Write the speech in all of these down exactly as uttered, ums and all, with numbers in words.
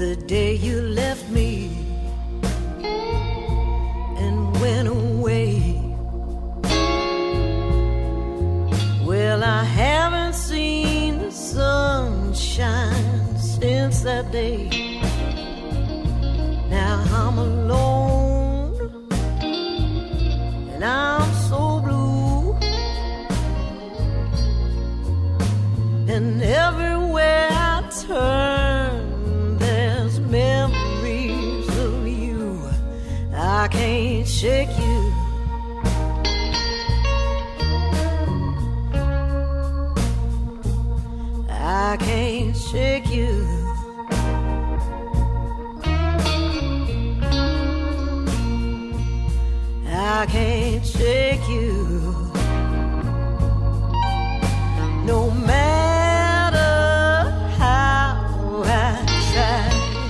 the day you left me and went away. Well, I haven't seen the sunshine since that day. Now I'm alone and I'm so blue, and everywhere I turn there's memories of you. I can't shake you. I can't shake you. I can't shake you. No matter how I try.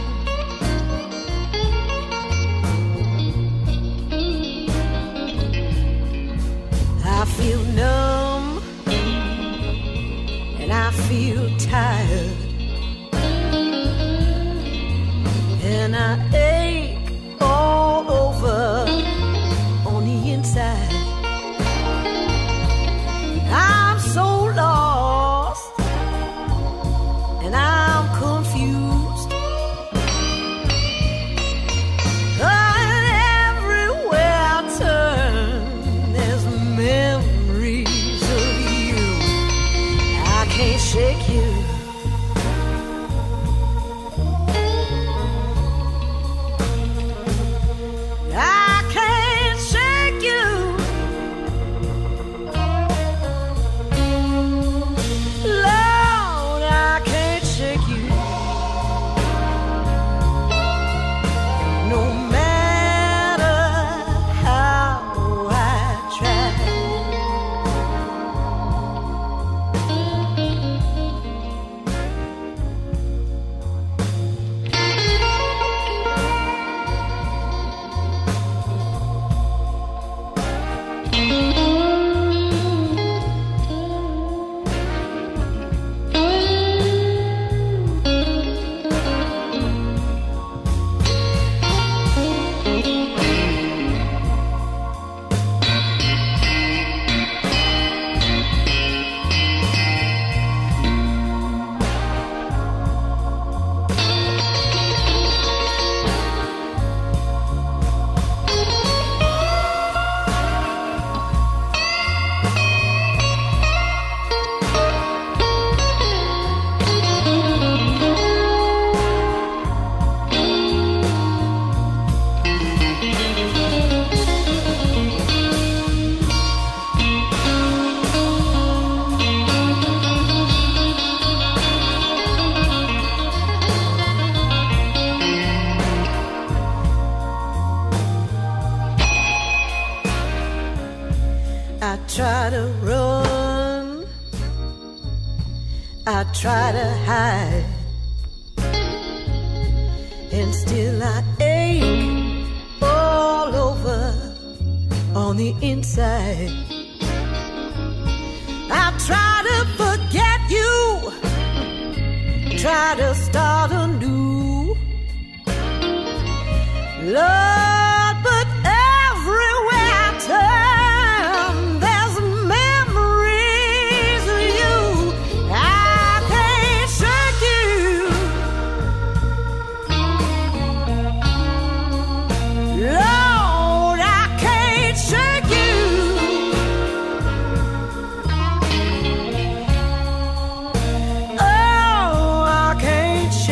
I feel numb and I feel tired, and I ache all over on the inside. I'm so lost and I'm confused. And everywhere I turn there's memories of you. I can't shake you. I can't shake you. Lord, I can't shake you. No matter how I try. I try to run, I try to hide, and still I ache all over on the inside. I try to forget you, try to start anew, Lord, but everywhere I turn there's memories of you. I can't shake you. Lord, I can't shake you. Oh, I can't shake you.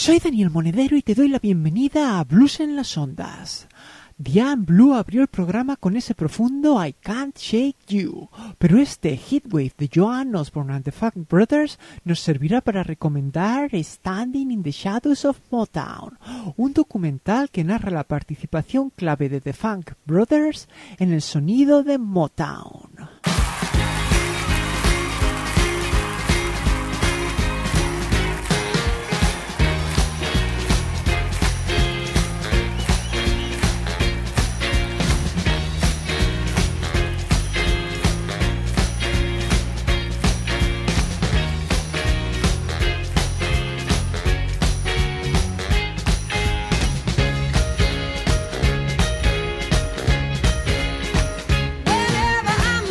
Soy Daniel Monedero y te doy la bienvenida a Blues en las Ondas. Diane Blue abrió el programa con ese profundo I Can't Shake You, pero este Heatwave de Joan Osborne and the Funk Brothers nos servirá para recomendar Standing in the Shadows of Motown, un documental que narra la participación clave de The Funk Brothers en el sonido de Motown. Whenever I'm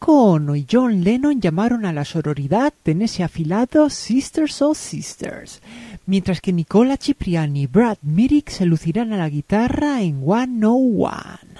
Yoko Ono y John Lennon llamaron a la sororidad en ese afilado Sisters of Sisters, mientras que Nicola Cipriani y Brad Mirik se lucirán a la guitarra en one oh one.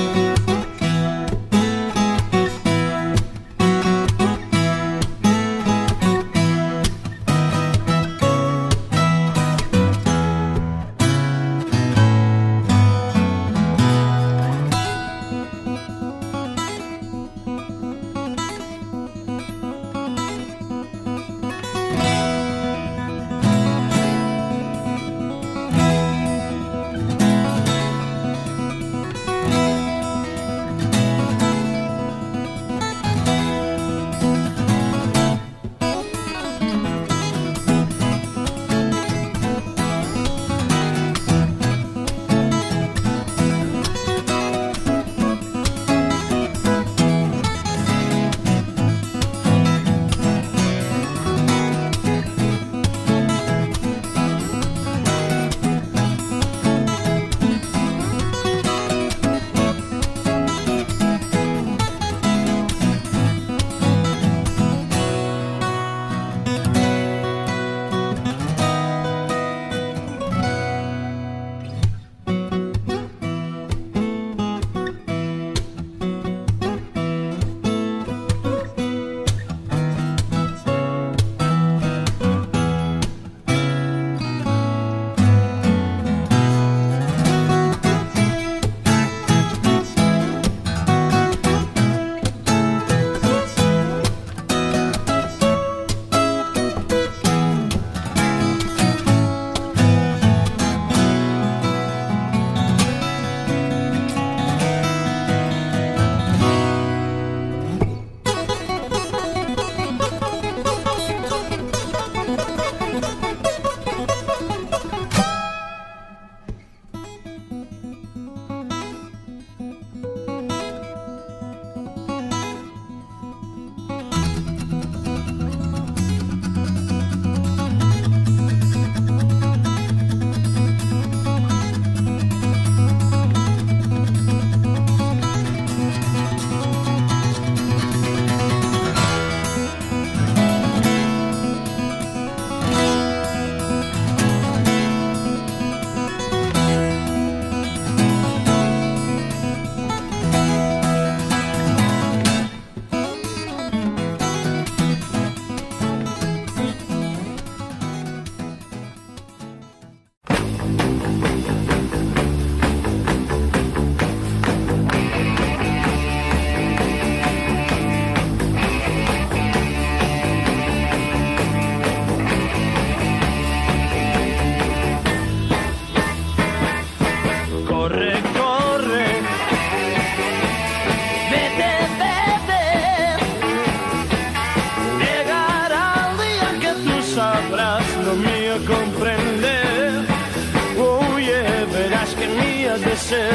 ser.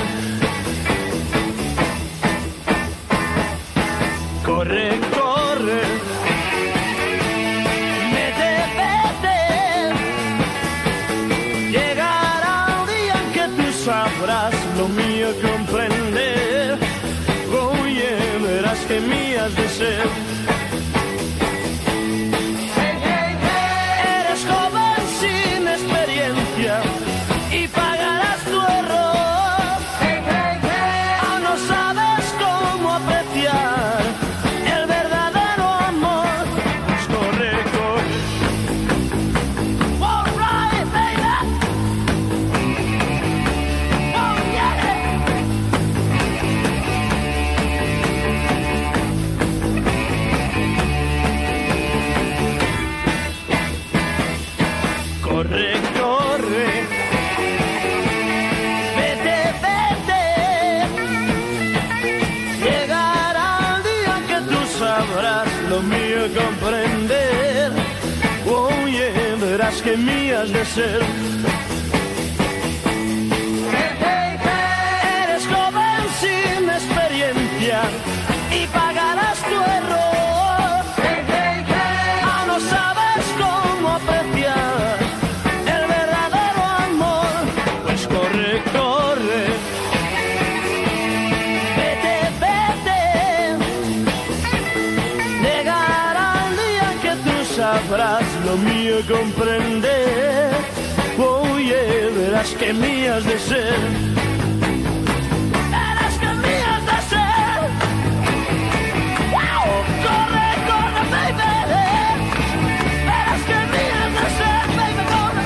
Corre, corre, vete, vete. Llegará un día en que tú sabrás lo mío comprender. Oye, verás que mías de ser. Hey, hey, hey. Eres joven sin experiencia y pagarás tu error. Hey, hey, hey. Aún no sabes cómo apreciar el verdadero amor. Pues corre, corre. All right, baby. Oh, yeah. Corre, corre. Vete, vete. Llegará el día en que tú sabrás lo mío comprender. Oye, verás que mías de ser. Hey, hey, hey. Eres joven sin experiencia y pagarás tu error. Hey, hey, hey. Aún no sabes cómo apreciar el verdadero amor. Pues corre, corre. Vete, vete. lo mío comprender. Oye, verás que mías de ser. Verás que mías de ser. ¡Wow! Corre, corre, baby. Verás que mías de ser, baby, corre.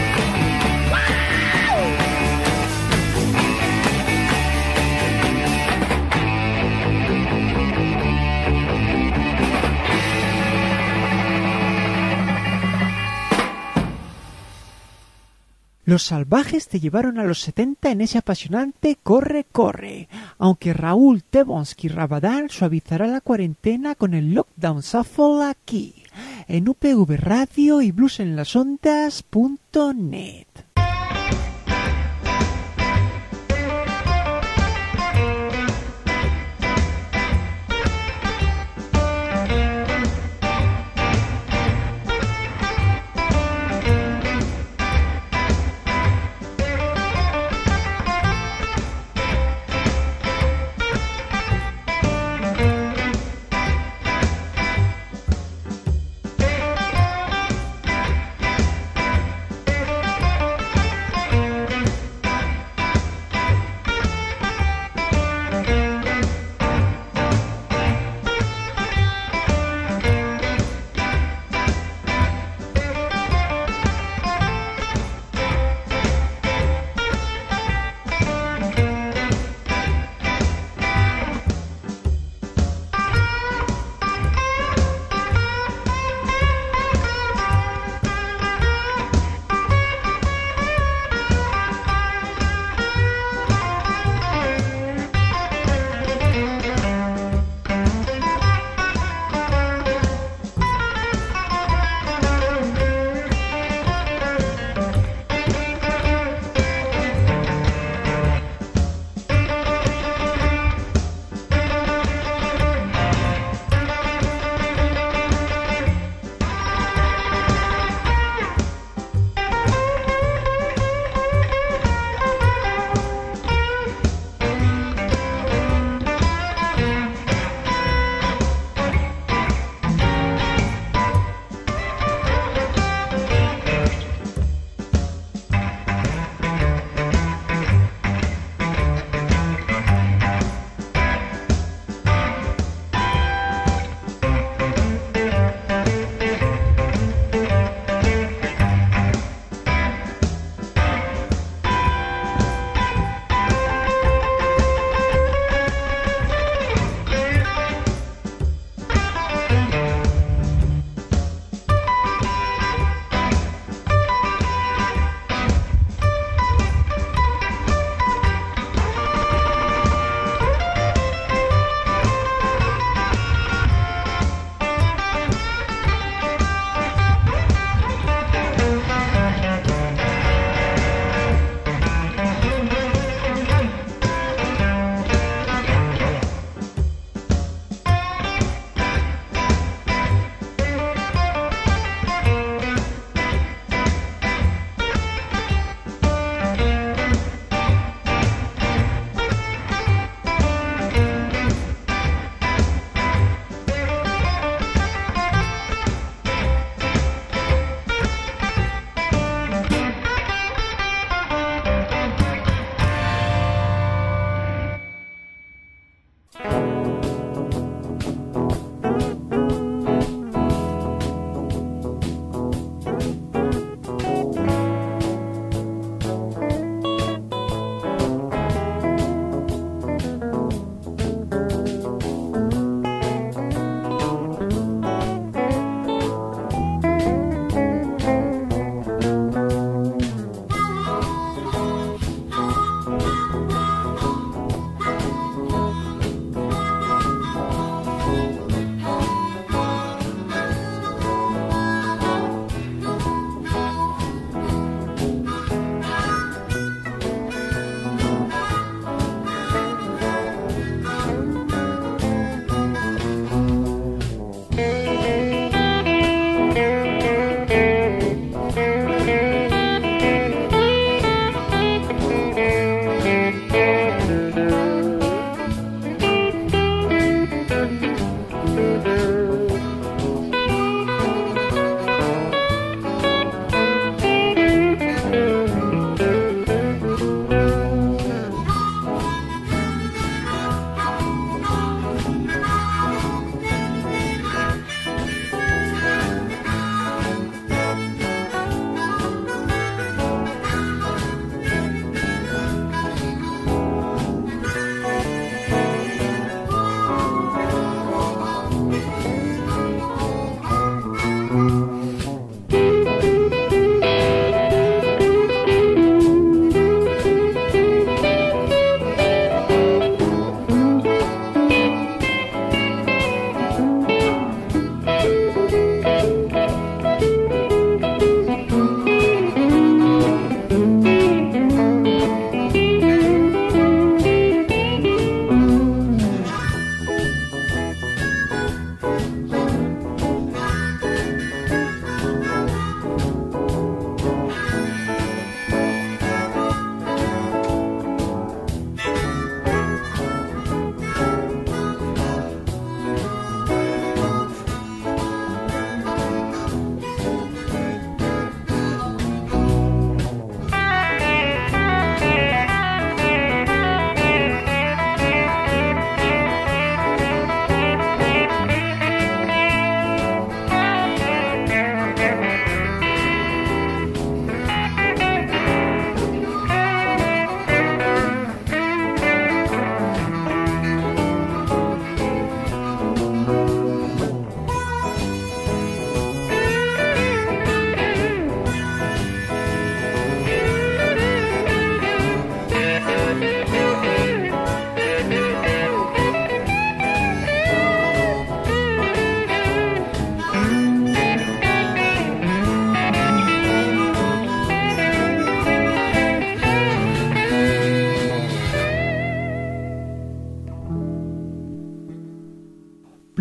Los Salvajes te llevaron a los setenta en ese apasionante Corre, corre, aunque Raúl Tebonsky Rabadán suavizará la cuarentena con el Lockdown Shuffle aquí, en U P V Radio y bluesenlasondas punto net.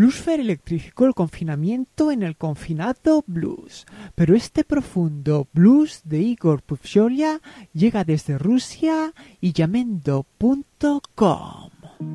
Bluesfare electrificó el confinamiento en el confinado blues, pero este profundo blues de Igor Puvsholia llega desde Rusia y Yamendo punto com.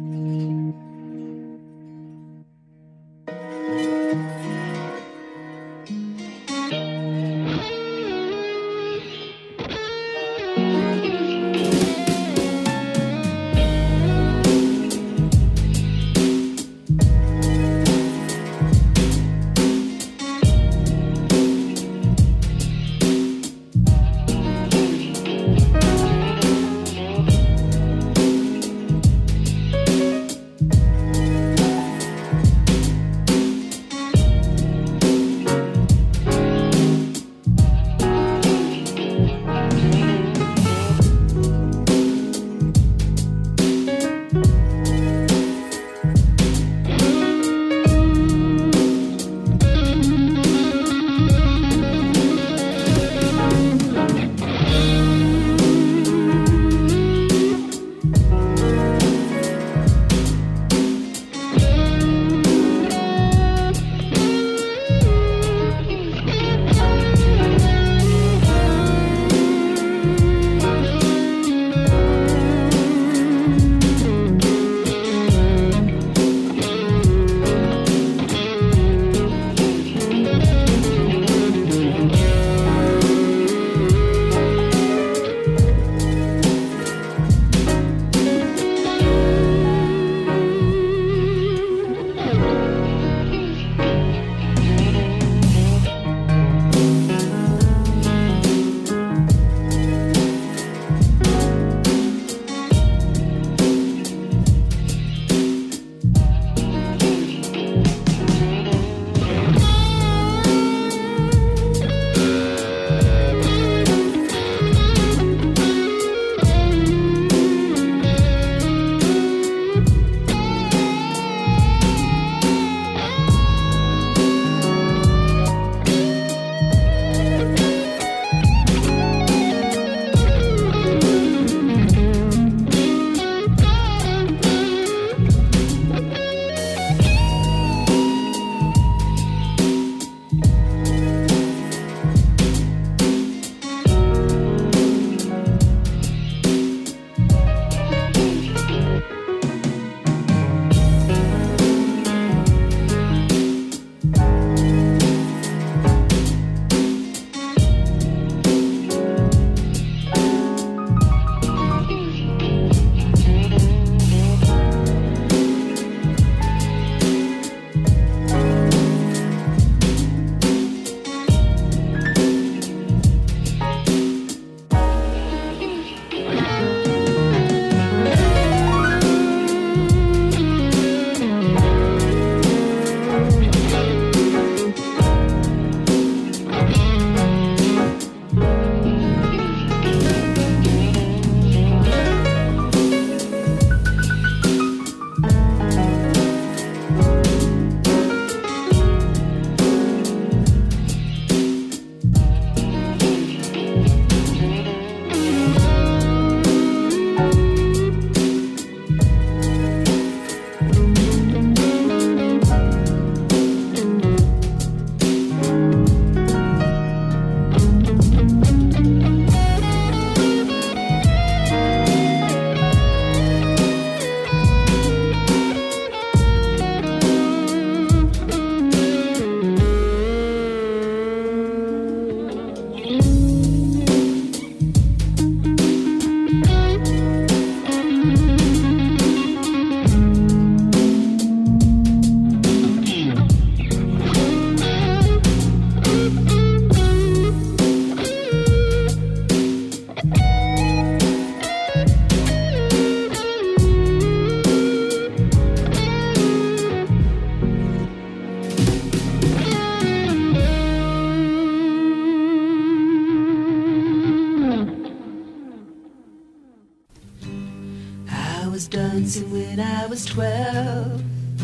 dancing when I was twelve.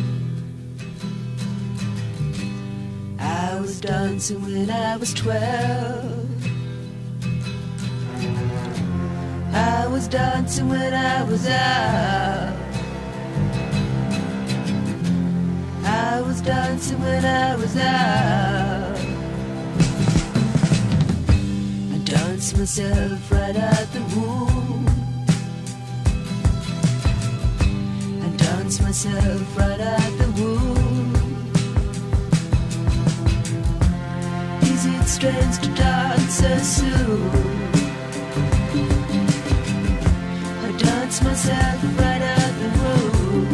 I was dancing when I was twelve. I was dancing when I was out. I was dancing when I was out. I danced myself right out the womb. I danced myself right out the womb. Is it strange to dance so soon? I danced myself right out the womb.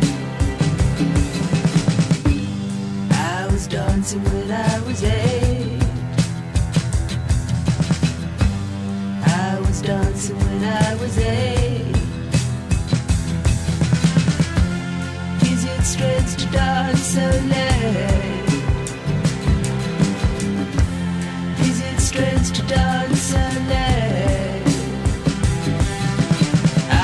I was dancing when I was eight. I was dancing when I was eight. Is it strange to dance so late? Is it strange to dance so late? Oh,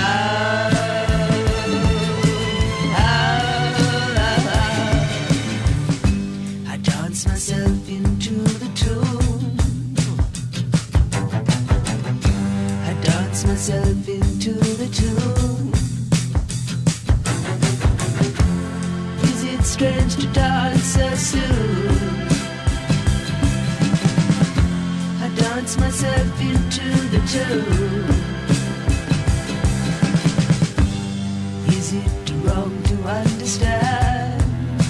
oh, oh, oh. I dance myself into the tune. I dance myself into the tune. Is it strange to dance so soon? I dance myself into the tune. Is it wrong to understand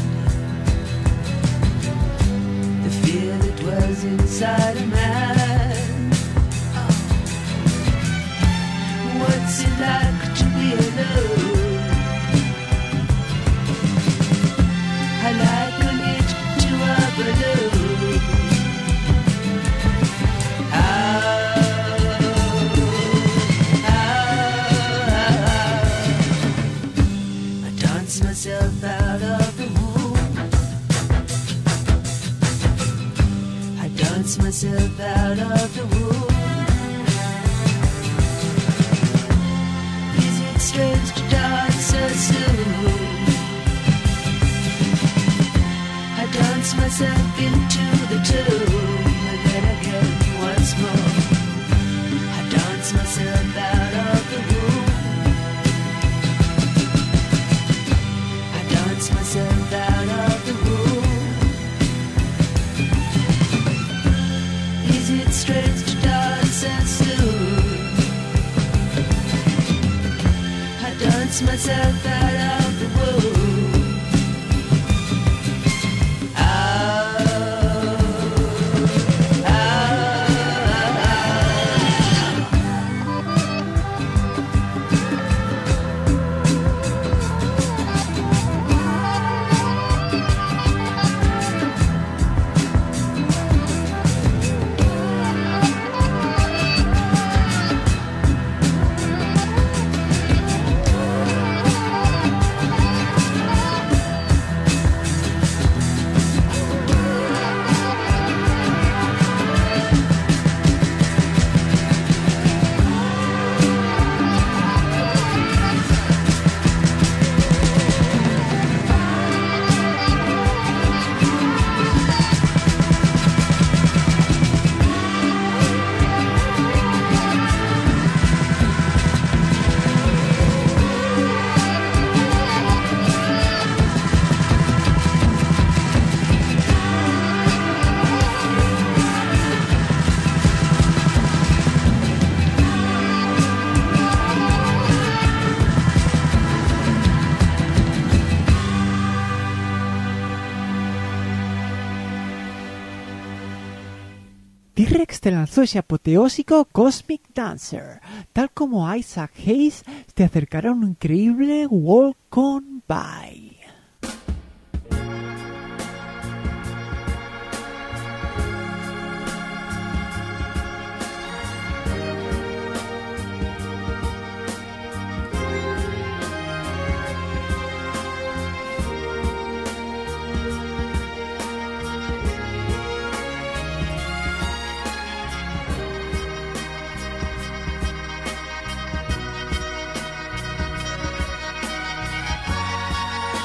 the fear that dwells inside a man? What's it like to be alone? I liken it to a balloon. Oh, oh, oh. I dance myself out of the womb. I dance myself out of the womb. Is it strange to dance so soon? I dance myself into the tune. And then again once more. I dance myself out of the womb. I dance myself out of the womb. Is it strange to dance so soon? I dance myself out of the womb. Oh, oh, oh. T-Rex te lanzó ese apoteósico Cosmic Dancer, tal como Isaac Hayes te acercará un increíble Walk On By. Thank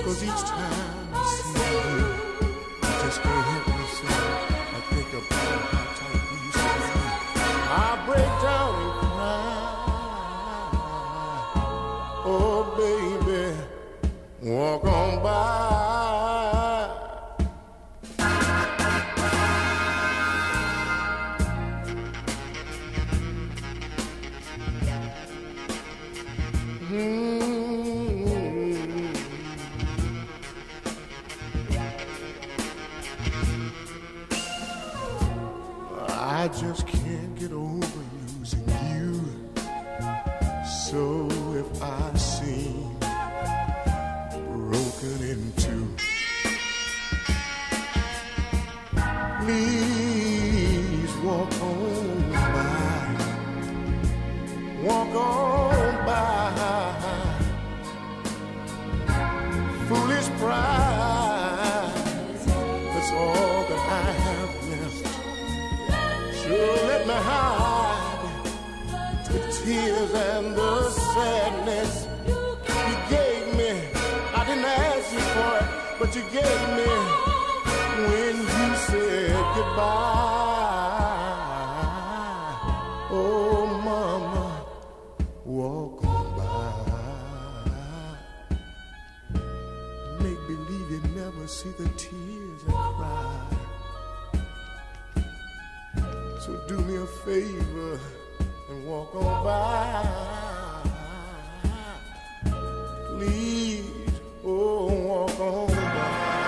'cause each time I see you, I just can't help myself. I think about how tight we used to be. I break down and cry. Oh, baby, walk on by. I just can't get over losing you. So if I seem broken in two, please walk on by. Walk on by. Foolish pride, that's all that I have left. Sure, let me hide the tears and the sadness you gave me. I didn't ask you for it, but you gave me when you said goodbye. Oh, mama, walk on by. Make believe you never see the tears I cry. So do me a favor and walk on by. Please, oh, walk on by.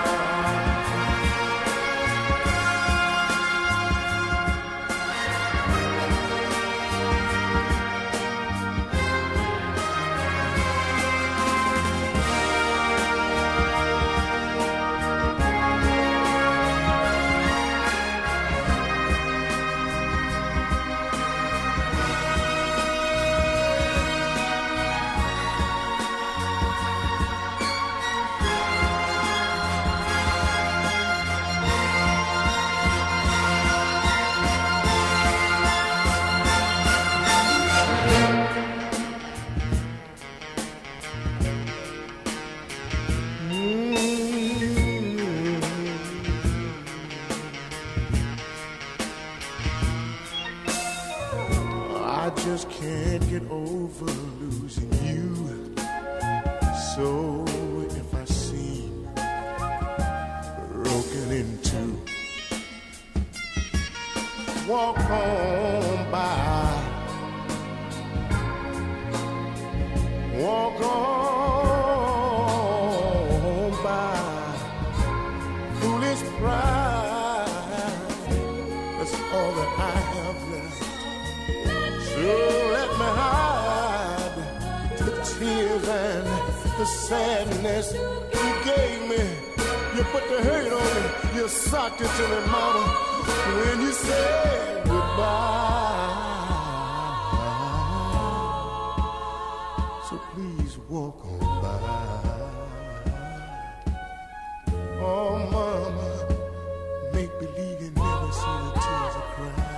I just can't get over losing you. So if I seem broken in two, walk on by. Walk on by. Foolish pride, that's all that I have left. So let me hide the tears and the sadness you gave me. You put the hurt on me, you socked it to me, mama, when you said goodbye. So please walk on by. Oh, mama, make believe you never see the tears I cry.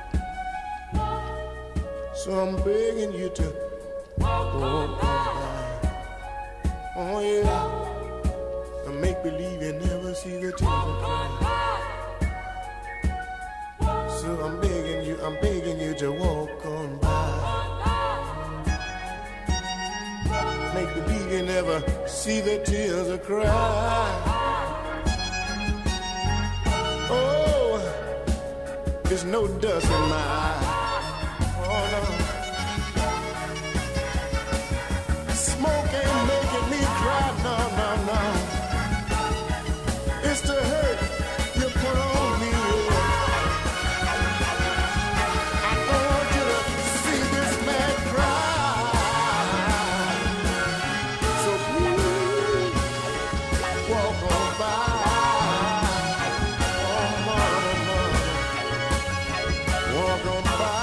So I'm begging you to walk on by. Oh yeah, and make believe you never see the tears I cry. So I'm begging you, I'm begging you to walk on by. Make believe you never see the tears I cry. Oh, there's no dust in my eye. Oh no. Smoke ain't making me cry, no, no, no. It's the hurt you put on me. I don't want you to see this man cry. So please walk on by. Oh, mama, mama, walk on by.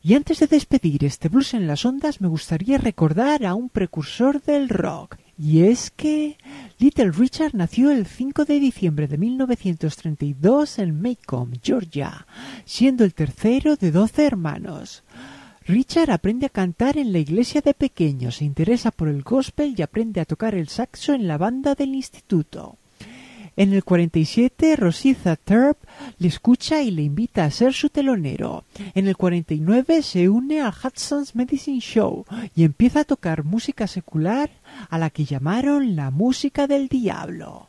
Y antes de despedir este Blues en las Ondas, me gustaría recordar a un precursor del rock. Y es que Little Richard nació el cinco de diciembre de mil novecientos treinta y dos en Macomb, Georgia, siendo el tercero de doce hermanos. Richard aprende a cantar en la iglesia de pequeño, se interesa por el gospel y aprende a tocar el saxo en la banda del instituto. En el cuarenta y siete, Rosita Tharpe le escucha y le invita a ser su telonero. En el cuarenta y nueve se une al Hudson's Medicine Show y empieza a tocar música secular a la que llamaron la música del diablo.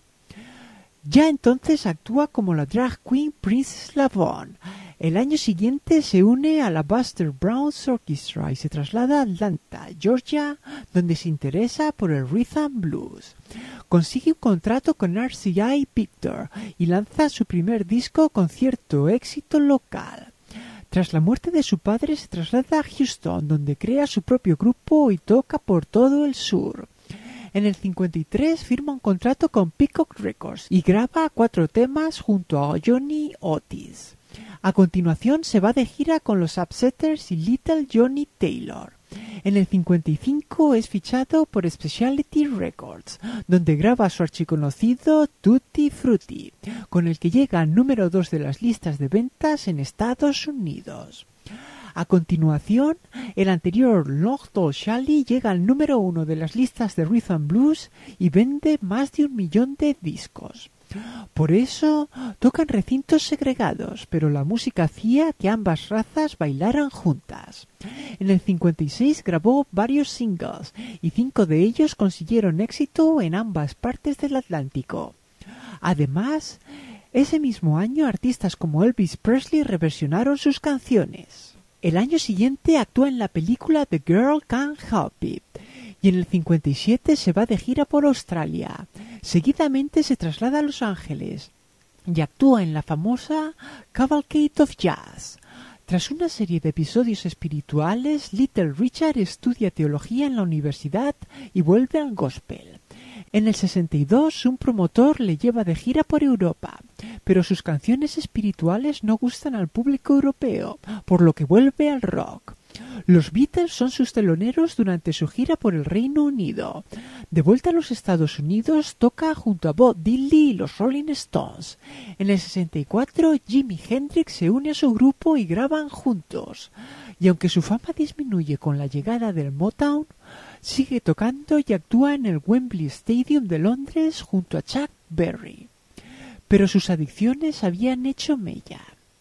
Ya entonces actúa como la drag queen Princess Lavon. El año siguiente se une a la Buster Brown's Orchestra y se traslada a Atlanta, Georgia, donde se interesa por el rhythm blues. Consigue un contrato con R C I Victor y lanza su primer disco con cierto éxito local. Tras la muerte de su padre se traslada a Houston, donde crea su propio grupo y toca por todo el sur. En el cincuenta y tres firma un contrato con Peacock Records y graba cuatro temas junto a Johnny Otis. A continuación se va de gira con los Upsetters y Little Johnny Taylor. En el cincuenta y cinco es fichado por Specialty Records, donde graba su archiconocido Tutti Frutti, con el que llega al número dos de las listas de ventas en Estados Unidos. A continuación, el anterior Long Tall Sally llega al número uno de las listas de Rhythm Blues y vende más de un millón de discos. Por eso tocan recintos segregados, pero la música hacía que ambas razas bailaran juntas. En el cincuenta y seis grabó varios singles y cinco de ellos consiguieron éxito en ambas partes del Atlántico. Además, ese mismo año artistas como Elvis Presley reversionaron sus canciones. El año siguiente actúa en la película The Girl Can't Help It. Y en el cincuenta y siete se va de gira por Australia. Seguidamente se traslada a Los Ángeles y actúa en la famosa Cavalcade of Jazz. Tras una serie de episodios espirituales, Little Richard estudia teología en la universidad y vuelve al gospel. En el sesenta y dos, un promotor le lleva de gira por Europa, pero sus canciones espirituales no gustan al público europeo, por lo que vuelve al rock. Los Beatles son sus teloneros durante su gira por el Reino Unido. De vuelta a los Estados Unidos, toca junto a Bob Dylan y los Rolling Stones. En el sesenta y cuatro, Jimi Hendrix se une a su grupo y graban juntos. Y aunque su fama disminuye con la llegada del Motown, sigue tocando y actúa en el Wembley Stadium de Londres junto a Chuck Berry. Pero sus adicciones habían hecho mella.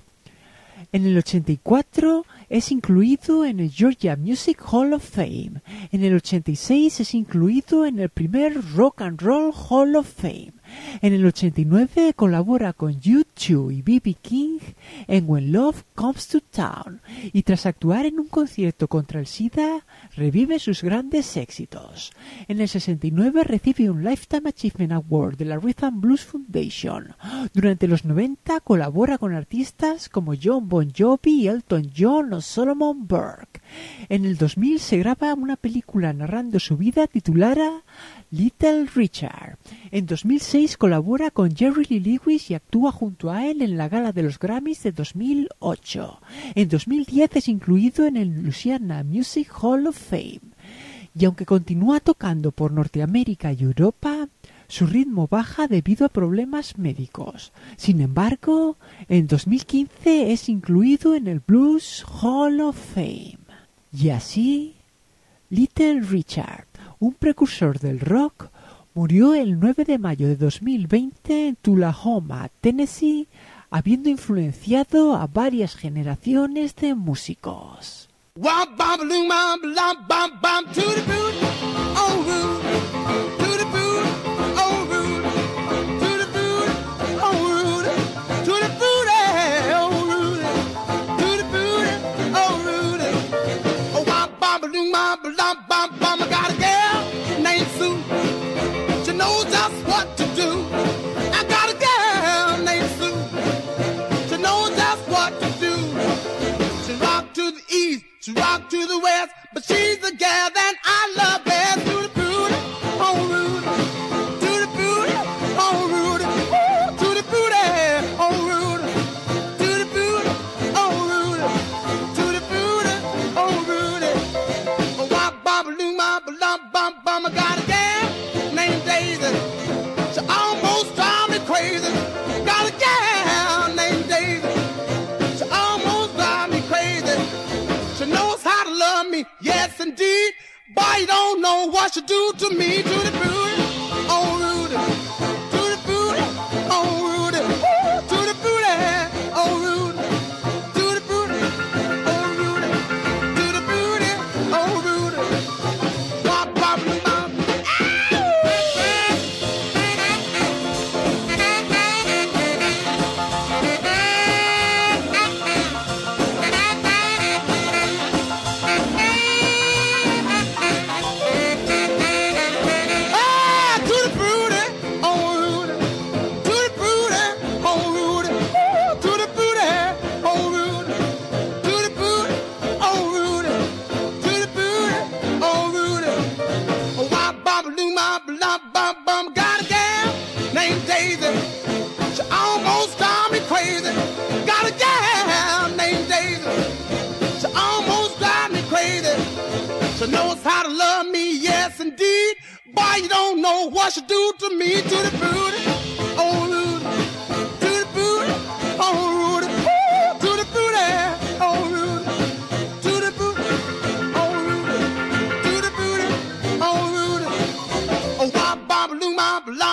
En el ochenta y cuatro es incluido en el Georgia Music Hall of Fame. En el ochenta y seis es incluido en el primer Rock and Roll Hall of Fame. En el ochenta y nueve colabora con U dos y B B King en When Love Comes to Town y tras actuar en un concierto contra el SIDA revive sus grandes éxitos. En el sesenta y nueve recibe un Lifetime Achievement Award de la Rhythm Blues Foundation. Durante los noventa colabora con artistas como John Bon Jovi, Elton John o Solomon Burke. En el dos mil se graba una película narrando su vida titulada Little Richard. En dos mil seis colabora con Jerry Lee Lewis y actúa junto a él en la gala de los Grammys de dos mil ocho. En dos mil diez es incluido en el Louisiana Music Hall of Fame. Y aunque continúa tocando por Norteamérica y Europa, su ritmo baja debido a problemas médicos. Sin embargo, en dos mil quince es incluido en el Blues Hall of Fame. Y así, Little Richard, un precursor del rock, murió el nueve de mayo de dos mil veinte en Tullahoma, Tennessee, habiendo influenciado a varias generaciones de músicos. She rock to the west, but she's the gal that I love best. To the booty, oh Rudy, to the booty, oh Rudy, ooh, to the booty, oh Rudy, to the booty, oh Rudy, to the booty, know what you do to me, to the booty, oh Rudy, to the booty, oh Rudy, to the booty, oh Rudy, to the booty, oh Rudy, to the booty, oh Rudy. Wop, wop, wop. Got a gal named Daisy. She almost drive me crazy. Got a gal named Daisy. She almost drive me crazy. She knows how to love me, yes indeed. Boy, you don't know what she do to me, to the booty, oh Rudy, to the booty, oh Rudy, to the booty, oh Rudy, to the booty, oh Rudy, to the booty, oh Rudy. Oh, wop, bop, loo, bop, la.